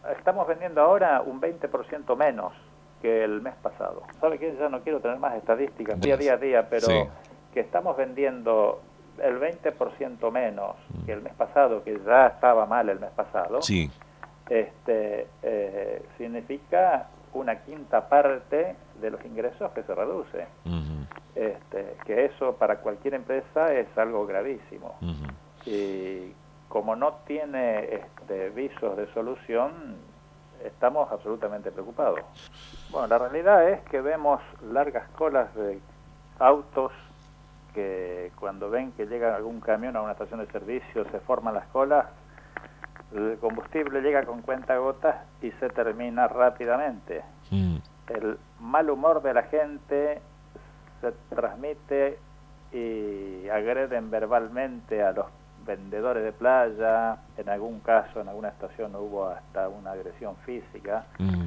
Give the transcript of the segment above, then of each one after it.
estamos vendiendo ahora un 20% menos que el mes pasado. ¿Sabe qué? Ya no quiero tener más estadísticas día a día, pero Sí. que estamos vendiendo el 20% menos que el mes pasado, que ya estaba mal el mes pasado, Sí. significa una quinta parte de los ingresos que se reduce. Ujú, Que eso para cualquier empresa es algo gravísimo. ujú. Y como no tiene visos de solución, estamos absolutamente preocupados. Bueno, la realidad es que vemos largas colas de autos que cuando ven que llega algún camión a una estación de servicio se forman las colas, el combustible llega con cuentagotas y se termina rápidamente. Mm. El mal humor de la gente se transmite y agreden verbalmente a los vendedores de playa. En algún caso, en alguna estación hubo hasta una agresión física. Mm.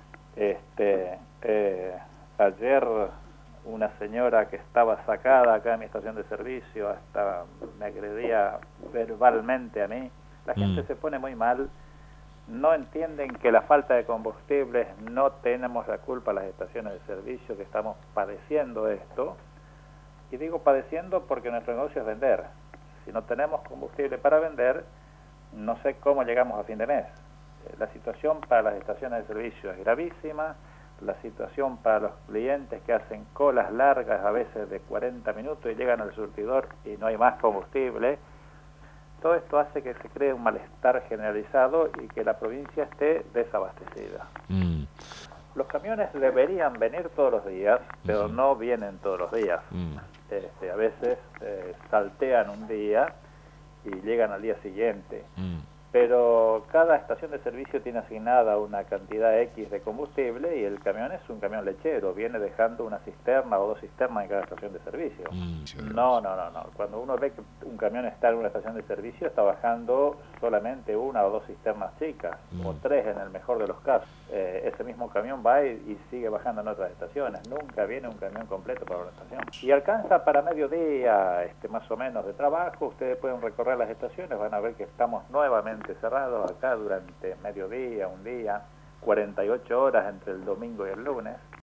Ayer una señora que estaba sacada acá en mi estación de servicio hasta me agredía verbalmente a mí. La gente se pone muy mal. No entienden que la falta de combustible, no tenemos la culpa las estaciones de servicio, que estamos padeciendo esto. Y digo padeciendo porque nuestro negocio es vender. Si no tenemos combustible para vender, no sé cómo llegamos a fin de mes. La situación para las estaciones de servicio es gravísima. La situación para los clientes que hacen colas largas, a veces de 40 minutos, y llegan al surtidor y no hay más combustible. Todo esto hace que se cree un malestar generalizado y que la provincia esté desabastecida. Mm. Los camiones deberían venir todos los días, pero no vienen todos los días. A veces saltean un día y llegan al día siguiente. Pero cada estación de servicio tiene asignada una cantidad X de combustible y el camión es un camión lechero, viene dejando una cisterna o 2 cisternas en cada estación de servicio. No. Cuando uno ve que un camión está en una estación de servicio, está bajando solamente 1 o 2 cisternas chicas, o 3 en el mejor de los casos. Ese mismo camión va y sigue bajando en otras estaciones. Nunca viene un camión completo para una estación. Y alcanza para mediodía, más o menos, de trabajo. Ustedes pueden recorrer las estaciones, van a ver que estamos nuevamente cerrados acá durante mediodía, un día, 48 horas entre el domingo y el lunes.